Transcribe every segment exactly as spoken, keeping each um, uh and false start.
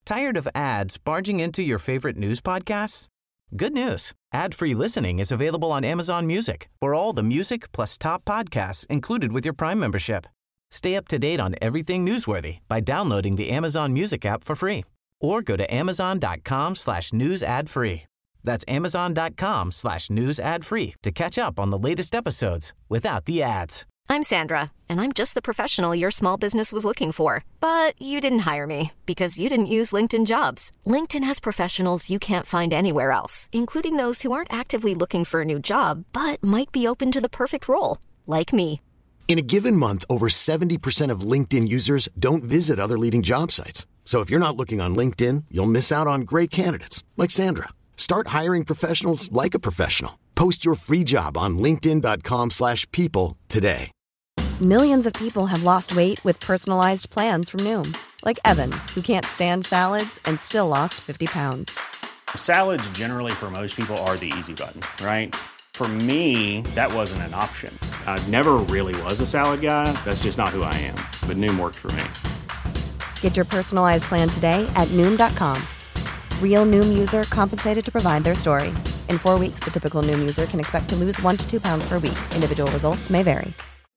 Tired of ads barging into your favorite news podcasts? Good news. Ad-free listening is available on Amazon Music for all the music plus top podcasts included with your Prime membership. Stay up to date on everything newsworthy by downloading the Amazon Music app for free or go to amazon.com slash news ad free. That's amazon.com slash news ad free to catch up on the latest episodes without the ads. I'm Sandra, and I'm just the professional your small business was looking for. But you didn't hire me because you didn't use LinkedIn Jobs. LinkedIn has professionals you can't find anywhere else, including those who aren't actively looking for a new job, but might be open to the perfect role, like me. In a given month, over seventy percent of LinkedIn users don't visit other leading job sites. So if you're not looking on LinkedIn, you'll miss out on great candidates like Sandra. Start hiring professionals like a professional. Post your free job on linkedin.com slash people today. Millions of people have lost weight with personalized plans from Noom. Like Evan, who can't stand salads and still lost fifty pounds. Salads generally for most people are the easy button, right? For me, that wasn't an option. I never really was a salad guy. That's just not who I am. But Noom worked for me. Get your personalized plan today at Noom dot com. Real Noom user compensated to provide their story. In four weeks, the typical Noom user can expect to lose one to two pounds per week. Individual results may vary.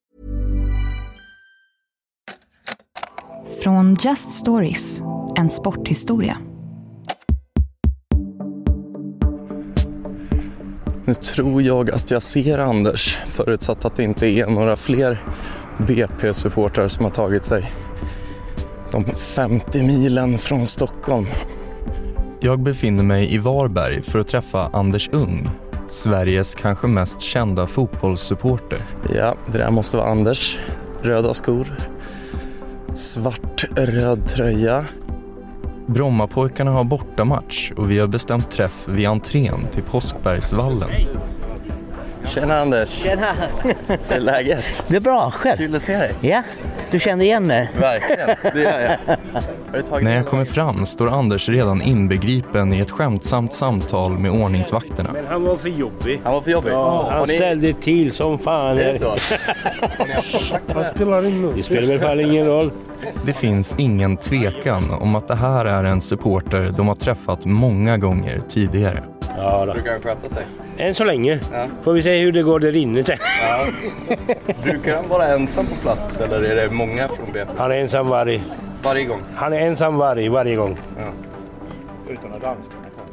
Från Just Stories, en sporthistoria. Nu tror jag att jag ser Anders, förutsatt att det inte är några fler B P-supportrar som har tagit sig de femtio milen från Stockholm. Jag befinner mig i Varberg för att träffa Anders Ung, Sveriges kanske mest kända fotbollssupporter. Ja, det där måste vara Anders. Röda skor, svart röd tröja. Brommapojkarna har bortamatch och vi har bestämt träff vid entrén till Påskbergsvallen. Tjena Anders. Tjena. Det är läget. Det är bra, själv. Kul att se dig. Ja, du kände igen mig. Verkligen, det gör jag. När jag kommer fram står Anders redan inbegripen i ett skämtsamt samtal med ordningsvakterna. Men han var för jobbig. Han var för jobbig? Ja, han ni... ställde till som fan. Det är så? Han spelar ingen roll. Det spelar väl fall ingen roll. Det finns ingen tvekan om att det här är en supporter de har träffat många gånger tidigare. Ja då. Brukar han sköta sig? Än så länge. Ja. Får vi se hur det går där inne sen. Ja. Brukar han vara ensam på plats eller är det många från B P? Han är ensam varje. Varje gång? Han är ensam varje, varje gång. Ja. Utan att danska.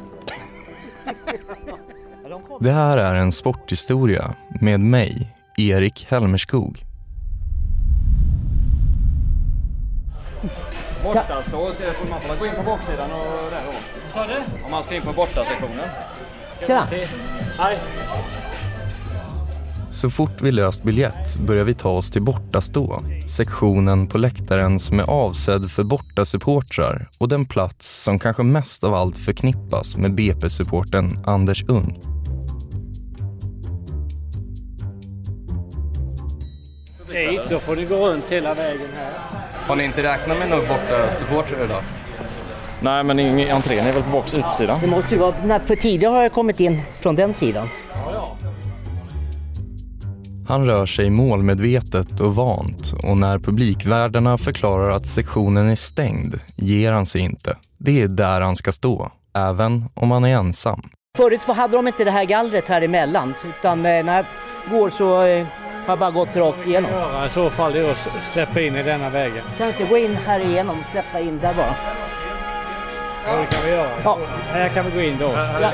Det här är en sporthistoria med mig, Erik Helmerskog. Bortastå, får man få gå in på baksidan och där då. Vad sa du? Om man ska in på bortasektionen. Tjena. Hej. Så fort vi löst biljett börjar vi ta oss till bortastå, sektionen på läktaren som är avsedd för bortasupportrar och den plats som kanske mest av allt förknippas med B P-supporten Anders Ung. Dit, så får ni gå runt hela vägen här. Har ni inte räknat med några bortasupportrar idag? Nej, men entrén är väl på box utsidan. Det måste ju vara, när för tidigare har jag kommit in från den sidan. Ja, ja. Han rör sig målmedvetet och vant och när publikvärdarna förklarar att sektionen är stängd ger han sig inte. Det är där han ska stå, även om han är ensam. Förut så hade de inte det här gallret här emellan, utan när jag går så eh, har jag bara gått rakt igenom. Ja, i så fall är det att släppa in i denna vägen. Kan inte gå in här igenom, släppa in där bara. Ja, det kan vi göra. Ja. Här kan vi gå in då. Ja.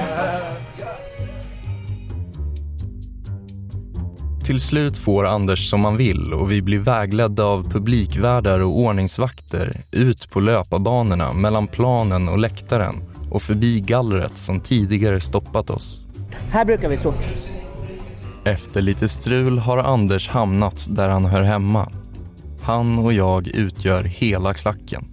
Till slut får Anders som han vill och vi blir vägledda av publikvärdar och ordningsvakter ut på löparbanorna mellan planen och läktaren och förbi gallret som tidigare stoppat oss. Här brukar vi stå. Efter lite strul har Anders hamnat där han hör hemma. Han och jag utgör hela klacken.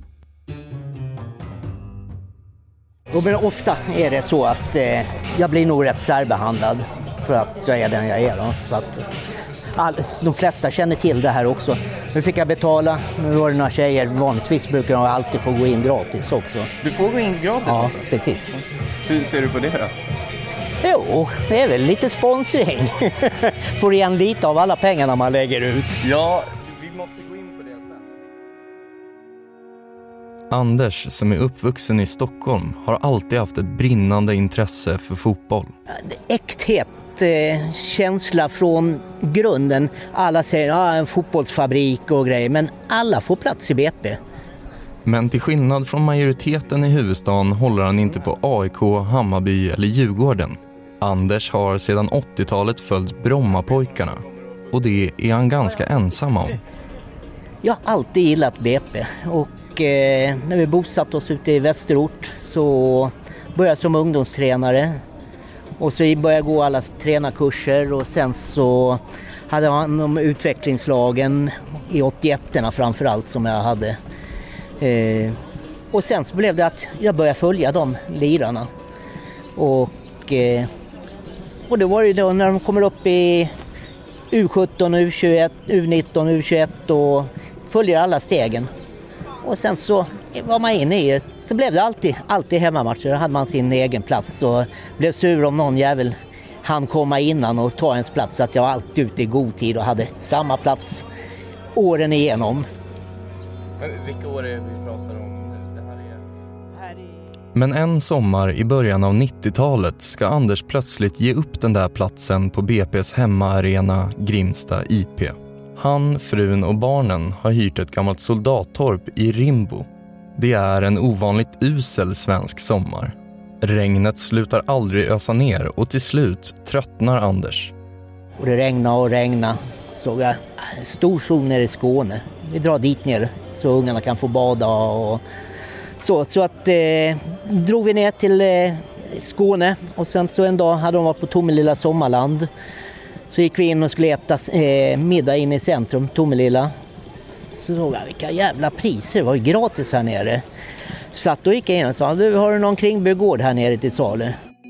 Och ofta är det så att eh, jag blir nog rätt särbehandlad för att jag är den jag är. Då. Så att all, de flesta känner till det här också. Nu fick jag betala, nu var det några tjejer, vanligtvis brukar de alltid få gå in gratis också. Du får gå in gratis ja, alltså? Precis. Hur ser du på det då? Jo, det är väl lite sponsring. Får igen lite av alla pengarna man lägger ut. Ja, vi måste gå in på det sen. Anders, som är uppvuxen i Stockholm, har alltid haft ett brinnande intresse för fotboll. Äkthet, eh, känsla från grunden. Alla säger ah, en fotbollsfabrik och grejer, men alla får plats i B P. Men till skillnad från majoriteten i huvudstaden håller han inte på A I K, Hammarby eller Djurgården. Anders har sedan åttiotalet följt Brommapojkarna, och det är han ganska ensam om. Jag har alltid gillat B P, och eh, när vi bosatt oss ute i Västerort så började jag som ungdomstränare. Och så började jag gå alla tränarkurser, och sen så hade man om utvecklingslagen i åttioettorna framförallt som jag hade. Eh, och sen så blev det att jag började följa de lirarna. Och, eh, och det var ju då när de kommer upp i U sjutton, U tjugoett, U nitton, U tjugoett och följer alla stegen. Och sen så var man inne i det. Så blev det alltid, alltid hemmamatcher. Då hade man sin egen plats och blev sur om någon jävel hann komma innan och ta ens plats. Så att jag var alltid ute i god tid och hade samma plats åren igenom. Men vilka år är det vi pratar om det här är? Men en sommar i början av nittiotalet ska Anders plötsligt ge upp den där platsen på B P:s hemmaarena Grimsta I P. Han, frun och barnen har hyrt ett gammalt soldattorp i Rimbo. Det är en ovanligt usel svensk sommar. Regnet slutar aldrig ösa ner och till slut tröttnar Anders. Och det regnar och regnar. Såg jag en stor sol nere i Skåne. Vi drar dit ner så ungarna kan få bada och så. Så att eh, drog vi ner till eh, Skåne, och sen så en dag hade de varit på Tomelilla Sommarland. Så gick vi in och skulle äta eh, middag in i centrum, Tomelilla. Så såg jag vilka jävla priser, det var ju gratis här nere. Så att då gick jag in och sa, du har du någon kringbygård här nere till salu?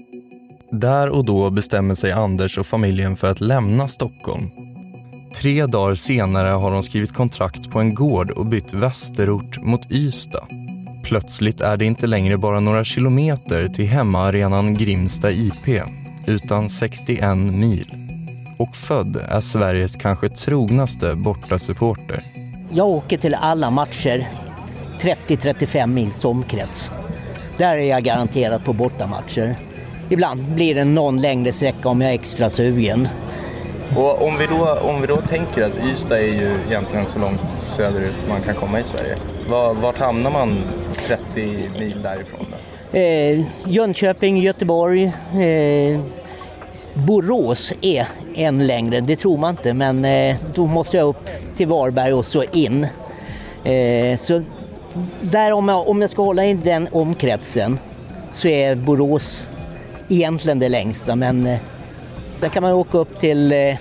Där och då bestämmer sig Anders och familjen för att lämna Stockholm. Tre dagar senare har de skrivit kontrakt på en gård och bytt Västerort mot Ystad. Plötsligt är det inte längre bara några kilometer till hemmaarenan Grimsta I P, utan sextioen mil. Och född är Sveriges kanske trognaste bortasupporter. Jag åker till alla matcher, trettio till trettiofem mils omkrets. Där är jag garanterat på bortamatcher. Ibland blir det någon längre sträcka om jag är extra sugen. Och om vi då, om vi då tänker att Ystad är ju egentligen så långt söderut man kan komma i Sverige. Var, vart hamnar man trettio mil därifrån då? Eh, Jönköping, Göteborg, eh, Borås är än längre, det tror man inte, men eh, då måste jag upp till Varberg och så in. Eh, så där om jag, om jag ska hålla in den omkretsen så är Borås egentligen det längsta, men eh, sen kan man åka upp till, eh, ja,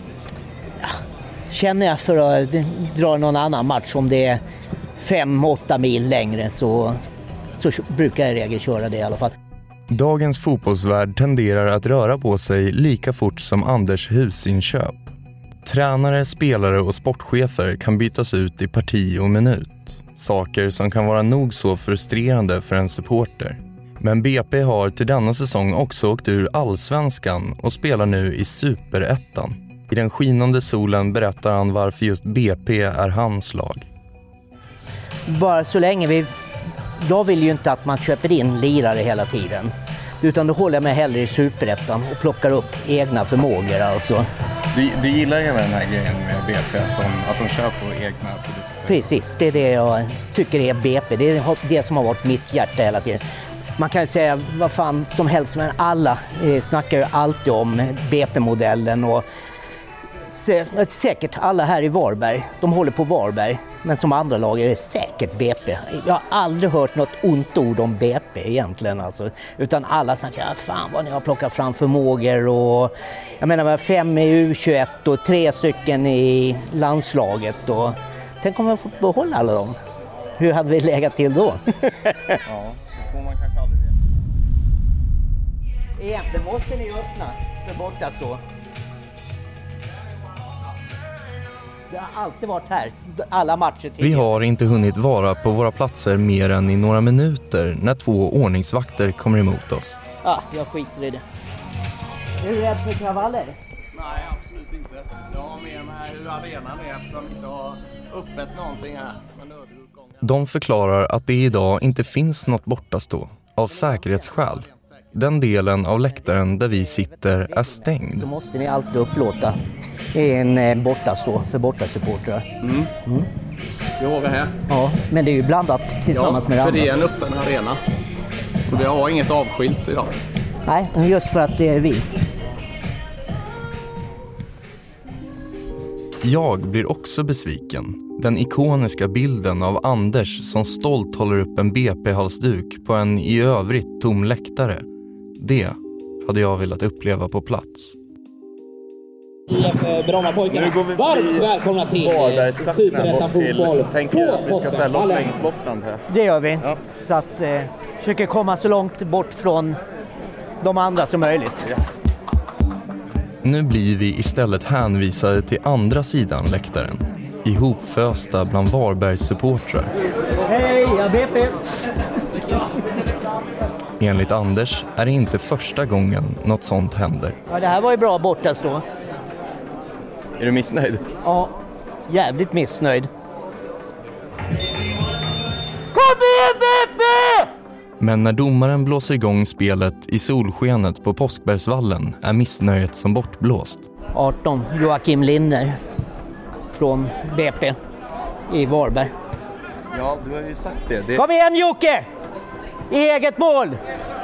känner jag för att dra någon annan match om det är fem åtta mil längre så, så brukar jag i regel köra det i alla fall. Dagens fotbollsvärld tenderar att röra på sig lika fort som Anders husinköp. Tränare, spelare och sportchefer kan bytas ut i parti och minut. Saker som kan vara nog så frustrerande för en supporter. Men B P har till denna säsong också åkt ur allsvenskan och spelar nu i superettan. I den skinande solen berättar han varför just B P är hans lag. Bara så länge vi... Jag vill ju inte att man köper in lirare hela tiden. Utan då håller jag mig hellre i superettan och plockar upp egna förmågor alltså. Du, du gillar ju den här grejen med B P, att de, att de kör på egna produkter? Precis, det är det jag tycker är B P. Det är det som har varit mitt hjärta hela tiden. Man kan säga vad fan som helst, men alla eh, snackar ju alltid om B P-modellen. Och säkert alla här i Varberg, de håller på Varberg. Men som andra lag är det säkert B P. Jag har aldrig hört något ont ord om B P egentligen. Alltså. Utan alla snackar, ja, fan vad ni har plockat fram förmågor. Och, jag menar, fem i U tjugoett och tre stycken i landslaget. Och, tänk om jag får behålla alla dem. Hur hade vi legat till då? Ja, det får man kanske aldrig veta. Egentligen måste ni öppna för borta så. Jag har alltid varit här, alla matcher till. Vi har inte hunnit vara på våra platser mer än i några minuter när två ordningsvakter kommer emot oss. Ja, jag skiter i det. Är du rädd för kravaller? Nej, absolut inte. Jag har med mig hur arenan är eftersom vi inte har öppet någonting här. De förklarar att det idag inte finns något bortastå, av säkerhetsskäl. Den delen av läktaren där vi sitter är stängd. Så måste ni alltid upplåta en bortastå för bortasupportrar. Mm. Mm. Det har vi här. Ja, men det är ju blandat tillsammans ja, med det andra. För det är en öppen arena. Så vi har inget avskilt idag. Nej, just för att det är vi. Jag blir också besviken. Den ikoniska bilden av Anders som stolt håller upp en B P-halsduk på en i övrigt tom läktare. Det hade jag velat uppleva på plats. Brommapojkarna, varmt välkomna till Superettan fotboll. Tänker att vi ska ställa oss längst bort här. Det gör vi. Ja. Så att eh, försöker komma så långt bort från de andra som möjligt. Ja. Nu blir vi istället hänvisade till andra sidan läktaren. Ihopfösta bland Varbergs-supportrar. Hej, jag B P! Enligt Anders är det inte första gången något sånt händer. Ja, det här var ju bra bortastå. Är du missnöjd? Ja, jävligt missnöjd. Kom igen, B P! Men när domaren blåser igång spelet i solskenet på Påskbergsvallen är missnöjet som bortblåst. arton, Joakim Linner från B P i Varberg. Ja, du har ju sagt det. det... Kom igen, Jocke! I eget mål!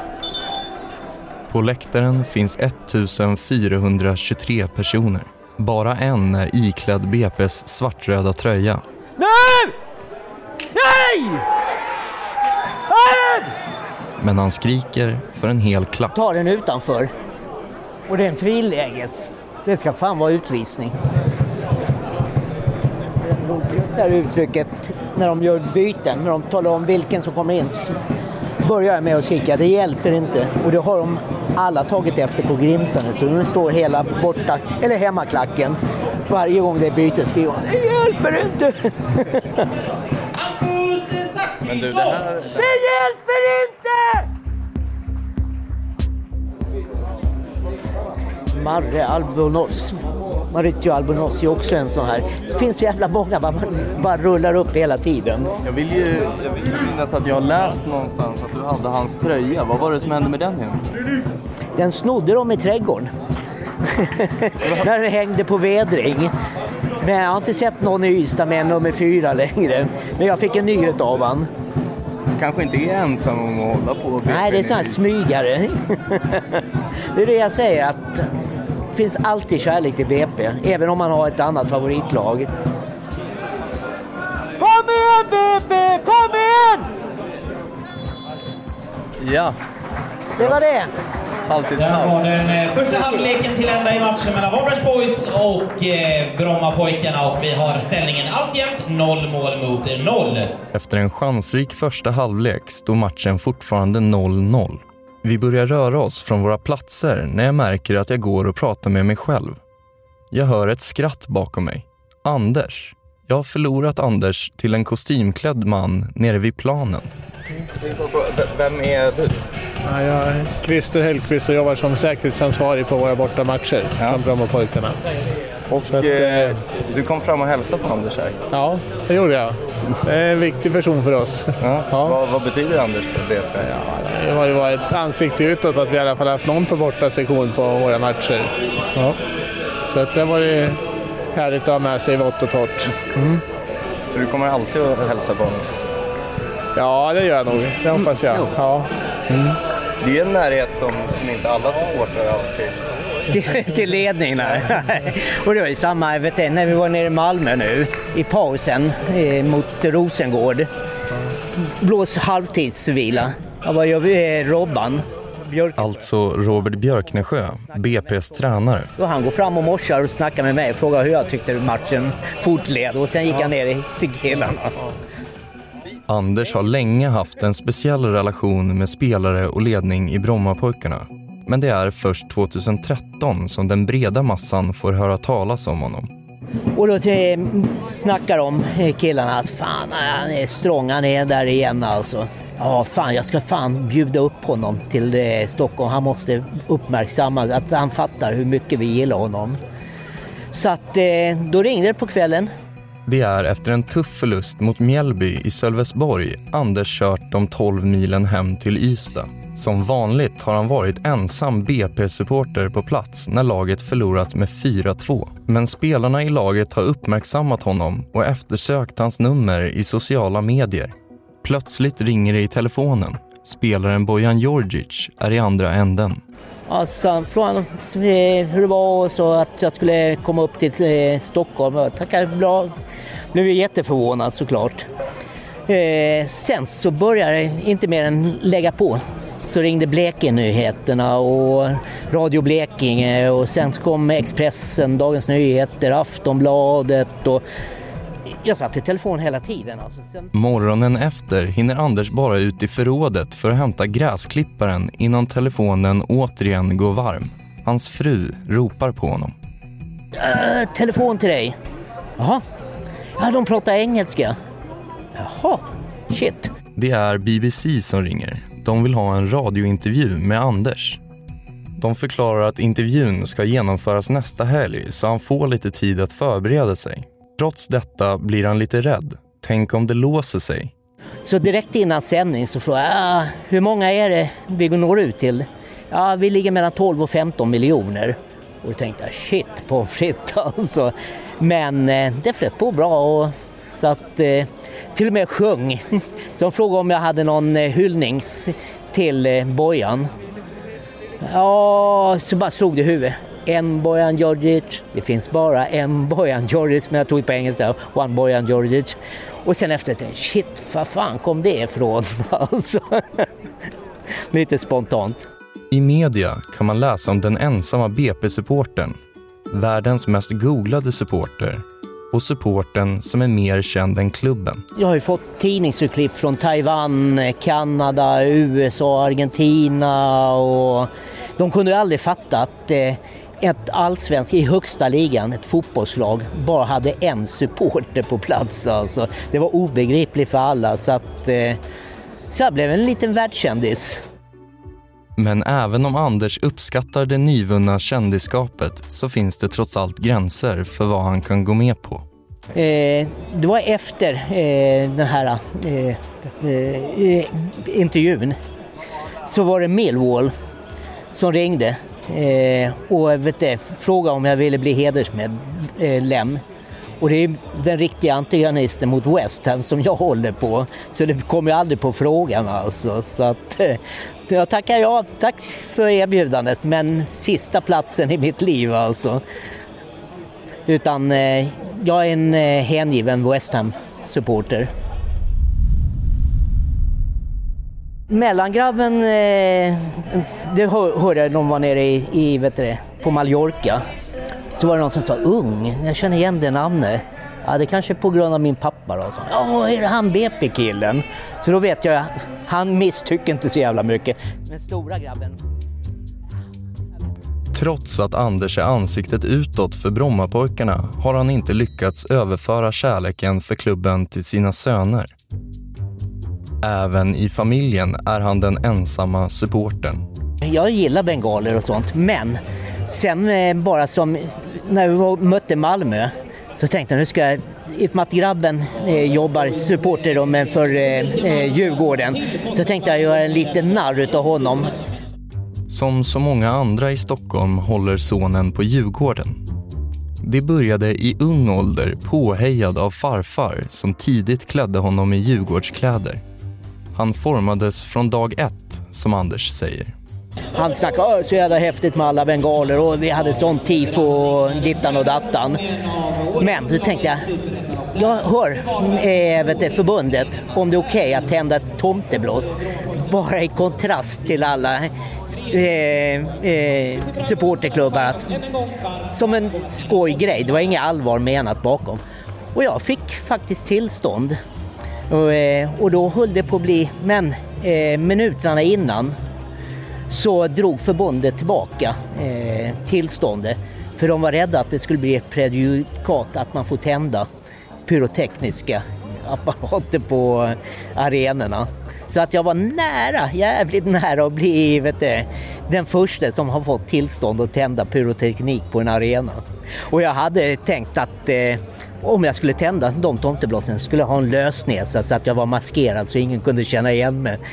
På läktaren finns ettusenfyrahundratjugotre personer. Bara en är iklädd B P:s svartröda tröja. Nu! Nej! Nej! Men han skriker för en hel klack. Ta den utanför. Och det är en friläges. Det ska fan vara utvisning. Det här uttrycket när de gör byten, när de talar om vilken som kommer in, börjar med att skrika. Det hjälper inte. Och det har de alla tagit efter på Grimstad. Så nu står hela borta, eller hemmaklacken. Varje gång det är byte skriver de, det hjälper inte. Men du, det här... Det hjälper inte! Marre Albonos. Mauricio Albonos är också en sån här. Det finns så jävla många, man bara rullar upp hela tiden. Jag vill ju jag vill minnas att jag har läst någonstans att du hade hans tröja. Vad var det som hände med den egentligen? Den snodde de i trädgården. När den hängde på vedring. Men jag har inte sett någon i Ystad med nummer fyra längre. Men jag fick en nyhet av han. Kanske inte är ensam om att hålla på. Nej, det är sån här smygare. Det är det jag säger, att det finns alltid kärlek till B P. Även om man har ett annat favoritlag. Kom igen, B P! Kom igen! Ja. Det var det. Alltid där var den första halvleken till ända i matchen mellan Varbergs Boys och eh, Brommapojkarna, och vi har ställningen alltjämt noll mål mot noll. Efter en chansrik första halvlek står matchen fortfarande noll noll. Vi börjar röra oss från våra platser när jag märker att jag går och pratar med mig själv. Jag hör ett skratt bakom mig. Anders. Jag har förlorat Anders till en kostymklädd man nere vid planen. Vem är du? Ja, jag är Christer Hellqvist och jobbar som säkerhetsansvarig på våra bortamatcher ja. Från Brommapojkarna. Och att, eh, du kom fram och hälsade på Anders här? Ja, det gjorde jag. Det är en viktig person för oss. Ja. Ja. Vad, vad betyder Anders för B P? Ja, det har ju varit ett ansikte utåt att vi i alla fall haft någon på borta sektion på våra matcher. Ja. Så att det var ju härligt att ha med sig vått och torrt. Mm. Så du kommer alltid att hälsa på honom? Ja, det gör jag nog. Det hoppas jag. Ja. Mm. Det är en närhet som, som inte alla supportrar har till. Till, till ledningen här. Och det var ju samma, vet du, när vi var nere i Malmö nu i pausen eh, mot Rosengård. Blås halvtidsvila. Jag var ju Robban. Björknesjö. Alltså Robert Björknesjö, B P:s tränare. Och han går fram och morsar och snackar med mig och frågar hur jag tyckte matchen fortled. Och sen gick han ner till killarna. Anders har länge haft en speciell relation med spelare och ledning i Brommapojkarna. Men det är först tjugohundratretton som den breda massan får höra talas om honom. Och då snackar de killarna att fan, han är strong, han är där igen alltså. Ja fan, jag ska fan bjuda upp honom till eh, Stockholm. Han måste uppmärksamma att han fattar hur mycket vi gillar honom. Så att eh, då ringde det på kvällen. Det är efter en tuff förlust mot Mjällby i Sölvesborg Anders kört de tolv milen hem till Ystad. Som vanligt har han varit ensam B P-supporter på plats när laget förlorat med fyra två. Men spelarna i laget har uppmärksammat honom och eftersökt hans nummer i sociala medier. Plötsligt ringer det i telefonen. Spelaren Bojan Djordjic är i andra änden. Alltså, från hur det var och så att jag skulle komma upp till eh, Stockholm. Jag tackar bra. Blev jätteförvånad såklart. Eh, sen så började det inte mer än lägga på. Så ringde Blekinge-nyheterna och Radio Blekinge och sen kom Expressen, Dagens Nyheter, Aftonbladet och jag satt i telefon hela tiden. Alltså. Sen... Morgonen efter hinner Anders bara ut i förrådet för att hämta gräsklipparen innan telefonen återigen går varm. Hans fru ropar på honom. Äh, telefon till dig. Jaha. Ja, de pratar engelska. Jaha, shit. Det är B B C som ringer. De vill ha en radiointervju med Anders. De förklarar att intervjun ska genomföras nästa helg så han får lite tid att förbereda sig. Trots detta blir han lite rädd. Tänk om det låser sig. Så direkt innan sändning så frågar jag, hur många är det vi når ut till? Ja, vi ligger mellan tolv och femton miljoner. Och då tänkte jag, shit på fritt alltså. Men eh, det flöt på bra och så att eh, till och med sjöng. Så de frågade om jag hade någon eh, hyllnings till eh, Bojan. Ja, så bara slog det i huvudet. En Bojan Djordjic. Det finns bara en Bojan Djordjic, men jag tog på engelska. One Bojan Djordjic. Och sen efter det, shit, vad fan kom det ifrån? Alltså, lite spontant. I media kan man läsa om den ensamma B P-supporten. Världens mest googlade supporter. Och supporten som är mer känd än klubben. Jag har ju fått tidningsurklipp från Taiwan, Kanada, U S A, Argentina och de kunde ju aldrig fatta att eh, ett allsvensk i högsta ligan, ett fotbollslag, bara hade en supporter på plats. Alltså. Det var obegripligt för alla så att eh, så jag blev en liten världskändis. Men även om Anders uppskattar det nyvunna kändisskapet så finns det trots allt gränser för vad han kan gå med på. Eh, det var efter eh, den här eh, eh, intervjun så var det Millwall som ringde eh, och vet du, frågade om jag ville bli hedersmedlem. Och det är den riktiga antagonisten mot West Ham som jag håller på. Så det kommer ju aldrig på frågan alltså. Så att, jag tackar ja, tack för erbjudandet. Men sista platsen i mitt liv alltså. Utan eh, jag är en eh, hängiven West Ham-supporter. Mellangrabben, eh, det hör, hörde jag när de var nere i, i vet du, på Mallorca. Så var det någon som sa, ung, jag känner igen det namnet. Ja, det kanske är på grund av min pappa då. Ja, är det han B P-killen? Så då vet jag, han misstycker inte så jävla mycket. Men stora grabben... Trots att Anders är ansiktet utåt för Brommapojkarna har han inte lyckats överföra kärleken för klubben till sina söner. Även i familjen är han den ensamma supporten. Jag gillar bengaler och sånt, men sen eh, bara som när vi var, mötte Malmö så tänkte jag nu ska jag, i och med att grabben eh, jobbar supporter då, men för eh, Djurgården, så tänkte jag göra en liten narr utav honom. Som så många andra i Stockholm håller sonen på Djurgården. Det började i ung ålder påhejad av farfar som tidigt klädde honom i Djurgårdskläder. Han formades från dag ett, som Anders säger. Han snackade så jävla häftigt med alla bengaler och vi hade sån tifo och dittan och dattan. Men då tänkte jag, jag hör eh, vet du, förbundet om det är okej okay att tända ett tomteblås. Bara i kontrast till alla eh, eh, supporterklubbar. Att, som en skojgrej, det var inget allvar menat bakom. Och jag fick faktiskt tillstånd. Och, eh, och då höll det på att bli, men eh, minuterna innan så drog förbundet tillbaka eh, tillståndet. För de var rädda att det skulle bli ett prejudikat att man får tända pyrotekniska apparater på arenorna. Så att jag var nära, jävligt nära att bli vet du, den första som har fått tillstånd att tända pyroteknik på en arena. Och jag hade tänkt att eh, Om jag skulle tända de tomteblossen skulle jag ha en lösnäsa så att jag var maskerad så ingen kunde känna igen mig.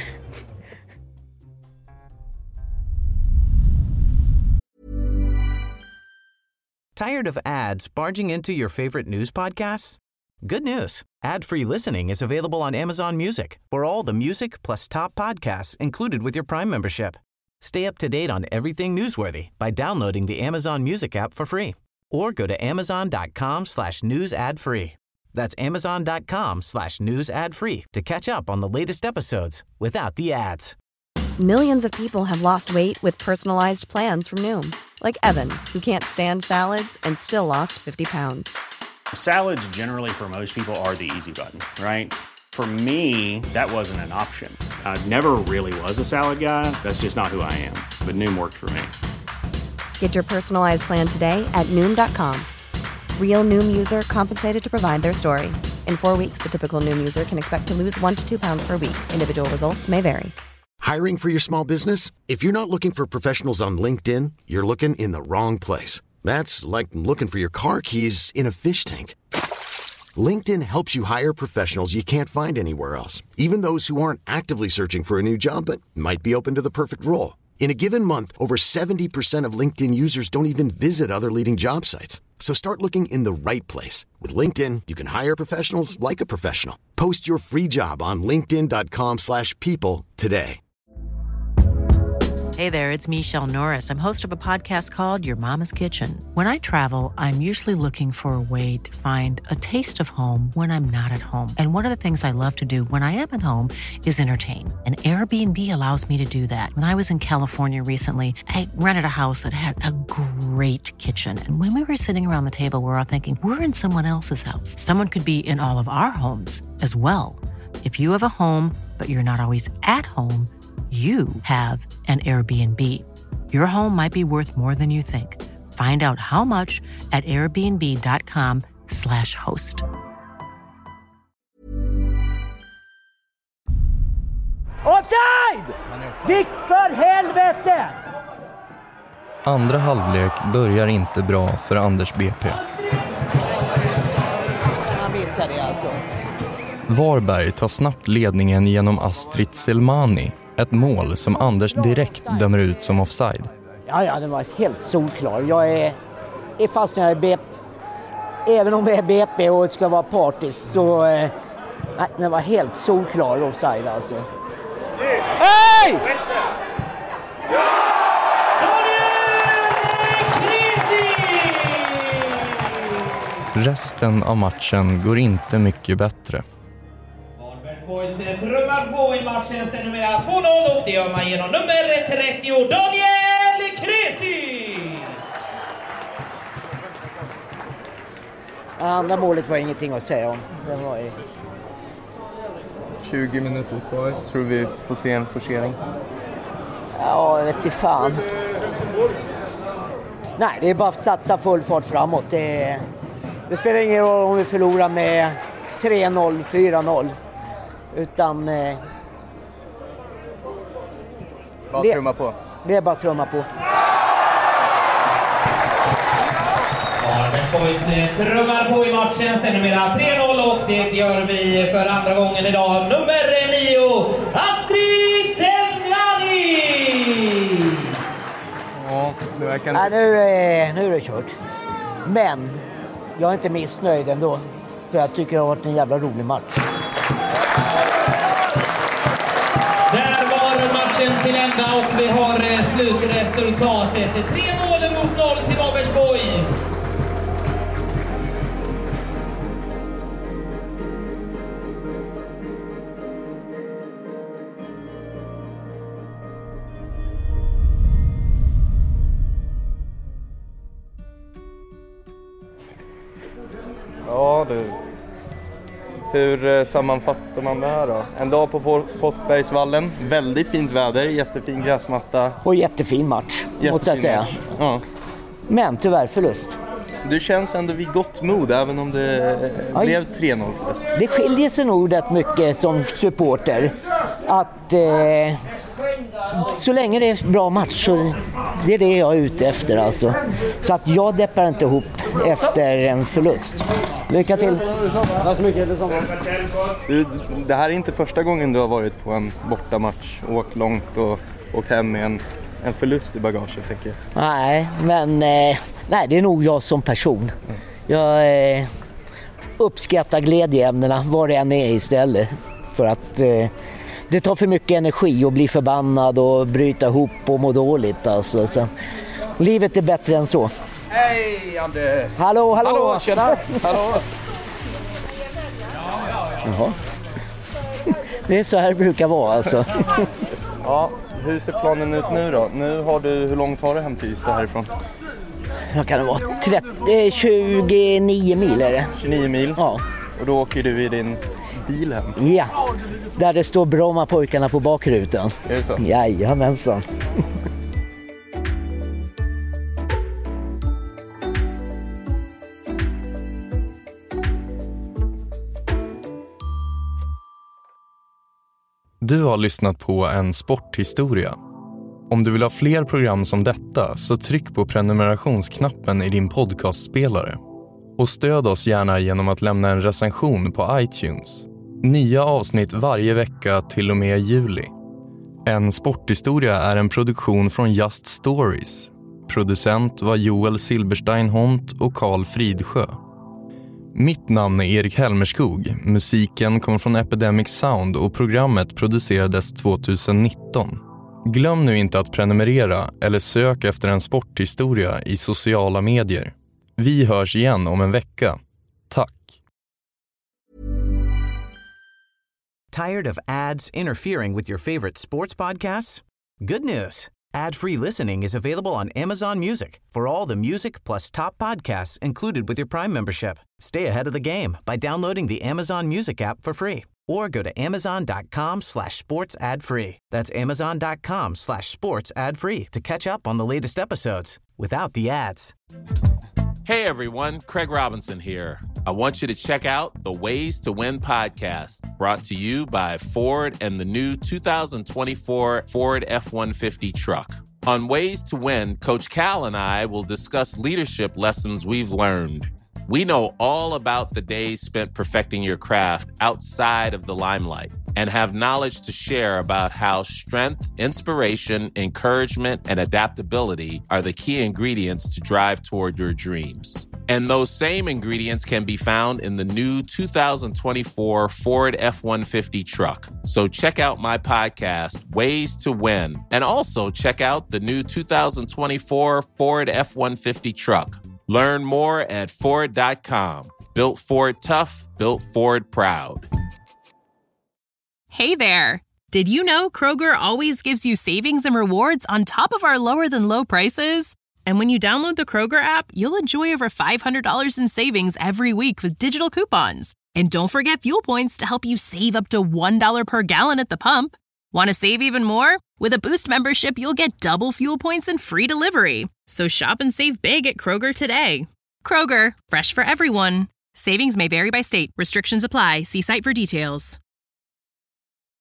Tired of ads barging into your favorite news podcasts? Good news. Ad-free listening is available on Amazon Music for all the music plus top podcasts included with your Prime membership. Stay up to date on everything newsworthy by downloading the Amazon Music app for free or go to amazon.com slash news ad free. That's amazon.com slash news ad free to catch up on the latest episodes without the ads. Millions of people have lost weight with personalized plans from Noom. Like Evan, who can't stand salads and still lost fifty pounds. Salads generally for most people are the easy button, right? For me, that wasn't an option. I never really was a salad guy. That's just not who I am. But Noom worked for me. Get your personalized plan today at Noom dot com. Real Noom user compensated to provide their story. In four weeks, the typical Noom user can expect to lose one to two pounds per week. Individual results may vary. Hiring for your small business? If you're not looking for professionals on LinkedIn, you're looking in the wrong place. That's like looking for your car keys in a fish tank. LinkedIn helps you hire professionals you can't find anywhere else, even those who aren't actively searching for a new job but might be open to the perfect role. In a given month, over seventy percent of LinkedIn users don't even visit other leading job sites. So start looking in the right place. With LinkedIn, you can hire professionals like a professional. Post your free job on linkedin.com slash people today. Hey there, it's Michelle Norris. I'm host of a podcast called Your Mama's Kitchen. When I travel, I'm usually looking for a way to find a taste of home when I'm not at home. And one of the things I love to do when I am at home is entertain. And Airbnb allows me to do that. When I was in California recently, I rented a house that had a great kitchen. And when we were sitting around the table, we were all thinking, we're in someone else's house. Someone could be in all of our homes as well. If you have a home, but you're not always at home, you have an Airbnb. Your home might be worth more than you think. Find out how much at airbnb.com slash host. Offside! Vick för helvete! Andra halvlek börjar inte bra för Anders B P. Han missade det alltså. Varberg tar snabbt ledningen genom Astrid Selmani. Ett mål som Anders direkt dömer ut som offside. Ja, ja, det var helt solklar. Jag är, är fast när jag är B P. Även om vi är B P och ska vara partisk så... Eh, nej, det var helt solklar offside alltså. Hej! Resten av matchen går inte mycket bättre. Boys trummar på i matchen, ställer numera två noll och det gör man genom nummer trettio, Daniel Kresi! Andra målet var ingenting att säga om. Det var i... tjugo minuter kvar. Tror vi får se en forcering? Ja, jag vet inte fan. Nej, det är bara att satsa full fart framåt. Det, det spelar ingen roll om vi förlorar med tre noll, fyra noll. Utan... Eh, bara det, trumma på. Det är bara att trumma på. Varberg Boys trummar på i matchen, ställer numera tre noll och det gör vi för andra gången idag. Nummer nio, Astrid Selmani! Ja, nu verkar Nej, nu, är, nu är det kört. Men jag är inte missnöjd ändå. För jag tycker det har varit en jävla rolig match. Där var matchen till ända och vi har slutresultatet. Tre mål mot noll till Varberg Boys. Ja du. Hur eh, sammanfattar man det här då? En dag på Påskbergsvallen, väldigt fint väder, jättefin gräsmatta. Och jättefin match, jättefin måste jag säga. Ja. Men tyvärr förlust. Du känns ändå vid gott mod även om det Aj. blev tre noll förlust. Det skiljer sig nog rätt mycket som supporter. Att eh, så länge det är en bra match så det är det jag är ute efter alltså. Så att jag deppar inte ihop efter en förlust. Lycka till! Tack så mycket. Du, det här är inte första gången du har varit på en bortamatch, åkt långt och åkt hem med en, en förlust i bagaget, tänker jag. Nej, men eh, nej, det är nog jag som person. Jag eh, uppskattar glädjeämnena vad det än är istället. För att eh, det tar för mycket energi att bli förbannad och bryta ihop och må dåligt. Alltså. Så, livet är bättre än så. Hej Anders! Hallå, hallå! Hallå, tjena! Hallå! Jaha. Det är så här det brukar vara alltså. Ja, hur ser planen ut nu då? Nu har du, hur långt har du hem till Ystad härifrån? Jag kan det vara trettio, tjugonio mil är det. tjugonio mil? Ja. Och då åker du i din bil hem? Ja, där det står Brommapojkarna på bakrutan. Är det så? Jajamensan. Du har lyssnat på en sporthistoria. Om du vill ha fler program som detta så tryck på prenumerationsknappen i din podcastspelare. Och stöd oss gärna genom att lämna en recension på iTunes. Nya avsnitt varje vecka till och med juli. En sporthistoria är en produktion från Just Stories. Producent var Joel Silberstein-Hont och Carl Fridsjö. Mitt namn är Erik Helmerskog. Musiken kommer från Epidemic Sound och programmet producerades tjugonitton. Glöm nu inte att prenumerera eller sök efter en sporthistoria i sociala medier. Vi hörs igen om en vecka. Tack! Tired of ads interfering with your favorite sports podcasts? Good news! Ad-free listening is available on Amazon Music for all the music plus top podcasts included with your Prime membership. Stay ahead of the game by downloading the Amazon Music app for free or go to amazon.com slash sports ad free. That's amazon.com slash sports ad free to catch up on the latest episodes without the ads. Hey everyone, Craig Robinson here. I want you to check out the Ways to Win podcast, brought to you by Ford and the new two thousand twenty-four Ford F one fifty truck. On Ways to Win, Coach Cal and I will discuss leadership lessons we've learned. We know all about the days spent perfecting your craft outside of the limelight and have knowledge to share about how strength, inspiration, encouragement, and adaptability are the key ingredients to drive toward your dreams. And those same ingredients can be found in the new two thousand twenty-four Ford F one fifty truck. So check out my podcast, Ways to Win, and also check out the new two thousand twenty-four Ford F one fifty truck. Learn more at Ford dot com. Built Ford tough, built Ford proud. Hey there. Did you know Kroger always gives you savings and rewards on top of our lower than low prices? And when you download the Kroger app, you'll enjoy over five hundred dollars in savings every week with digital coupons. And don't forget fuel points to help you save up to one dollar per gallon at the pump. Want to save even more? With a Boost membership, you'll get double fuel points and free delivery. So shop and save big at Kroger today. Kroger, fresh for everyone. Savings may vary by state. Restrictions apply. See site for details.